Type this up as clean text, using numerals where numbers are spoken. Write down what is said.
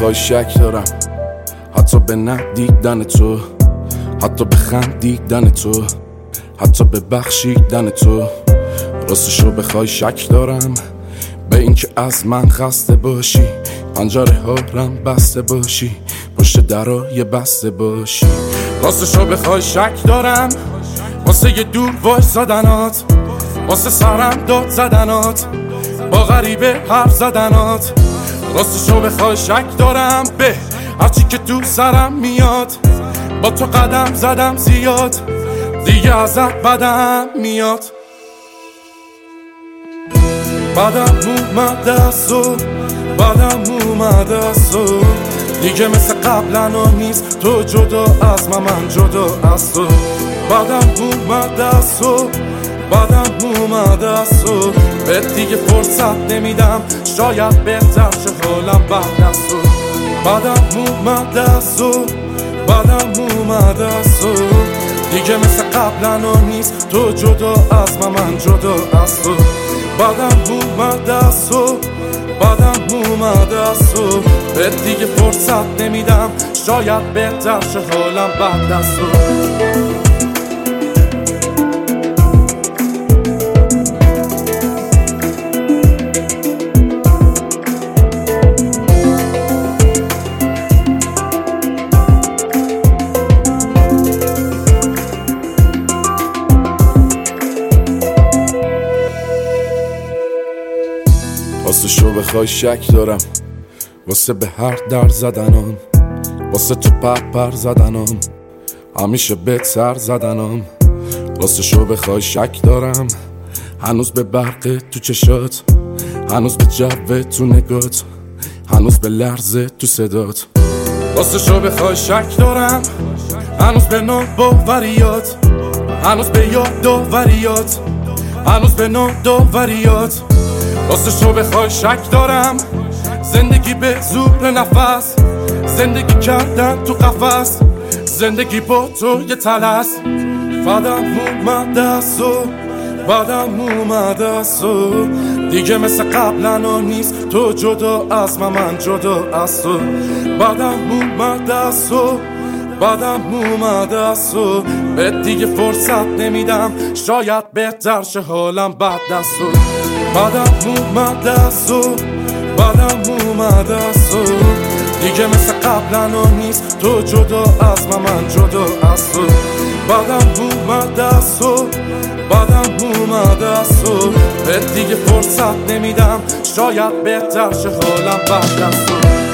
بخوای شک دارم، حتی به ندیدن تو، حتی به خندیدن تو، حتی به بخشیدن تو. راستشو بخوای شک دارم به اینکه از من خسته باشی، پنجره ها رم بسته باشی، پشت درای بسته باشی. راستشو بخوای شک دارم واسه یه دور وای زدنات، واسه سرم داد زدنات، با غریبه حرف زدنات. راستشو بخوای شک دارم به هرچی که تو سرم میاد، با تو قدم زدم زیاد، دیگه ازت بدم میاد. بدم اومد از تو، بدم اومد از تو، دیگه مثل قبلا نیست تو جدا از من جدا از تو. بدم اومد از تو، بدم اومد از تو، به دیگه فرصت نمیدم، شاید بهتر شه حالم بعد از تو. بدم اومد از تو، بدم اومد از تو، دیگه مثل قبلا نیست تو جدا از من جدا از تو. بدم اومد از تو، بدم اومد از تو، به دیگه فرصت نمیدم، شاید بهتر شه حالم بعد از تو. راستشو بخوای شک دارم واسه به هر در زدنم، واسه تو پر زدنم، همیشه بهت سر زدنم. راستشو بخوای شک دارم هنوز به برق تو چشات، هنوز به جو تو نگات، هنوز به لرزه تو صدات. راستشو بخوای شک دارم هنوز به ناباوریات، هنوز به یادآوریات، هنوز به ناداوریات. راستشو بخوای شک دارم زندگی به زور نفس، زندگی کردن تو قفس، زندگی با تو یه تلس. بدم اومد از تو، بدم اومد از تو، دیگه مثل قبلا نیست تو جدا از من جدا از تو. بدم اومد از تو، بدم اومد از تو، به دیگه فرصت نمیدم، شاید بهتر شه حالم بعد از تو. بدم اومد از تو، بدم اومد از تو، دیگه مثل قبلا نیست تو جدا از من جدا از تو. بدم اومد از تو، بدم اومد از تو، به دیگه فرصت نمیدم، شاید بهتر شه حالم بعد از تو.